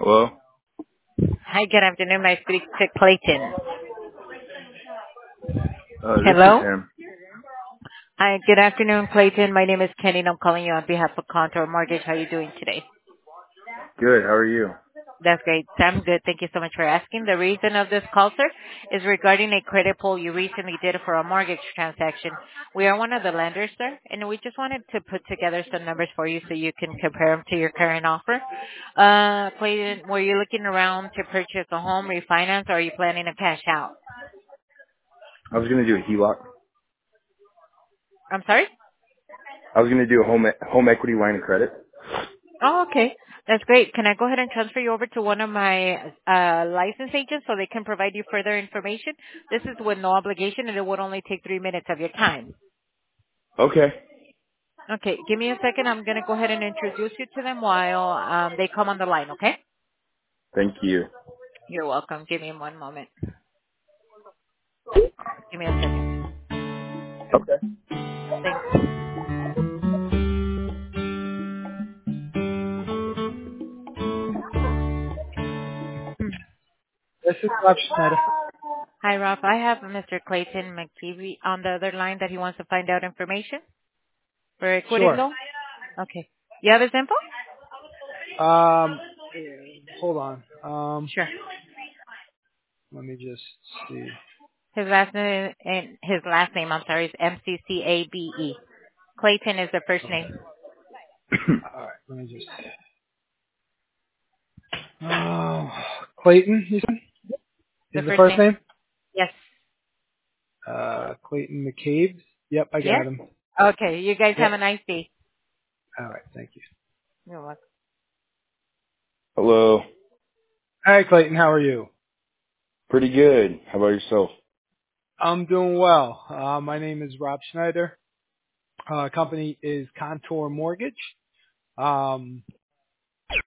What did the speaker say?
Hello? Hi, good afternoon. I speak to Clayton. This is Hello? him. Hi, good afternoon, Clayton. My name is Kenny, and I'm calling you on behalf of Contour Mortgage. How are you doing today? Good, how are you? That's great. I'm good. Thank you so much for asking. The reason of this call, sir, is regarding a credit pull you recently did for a mortgage transaction. We are one of the lenders, sir, and we just wanted to put together some numbers for you so you can compare them to your current offer. Clayton, were you looking around to purchase a home, refinance, or are you planning to cash out? I was gonna do a HELOC. I'm sorry? I was gonna do a home equity line of credit. Oh, okay. That's great. Can I go ahead and transfer you over to one of my license agents so they can provide you further information? This is with no obligation, and it would only take 3 minutes of your time. Okay. Okay, give me a second. I'm going to go ahead and introduce you to them while they come on the line, okay? Thank you. You're welcome. Give me one moment. Give me a second. Okay. Thanks. This is Rob Schneider. Hi, Rob. I have Mr. Clayton McKeevy on the other line that he wants to find out information for a quitting Sure. loan. Okay. You have his info? Um, hold on. Sure. Let me just see. His last name, I'm sorry, is MCCABE. Clayton is the first Okay. name. All right. Let me just. Oh, Clayton. You said The is the first first name? name? Yes. Clayton McCabe. Yep, I Yes? got him. Okay. You guys have Yep. a nice day. All right. Thank you. You're welcome. Hello. Hi, Clayton. How are you? Pretty good. How about yourself? I'm doing well. My name is Rob Schneider. Company is Contour Mortgage.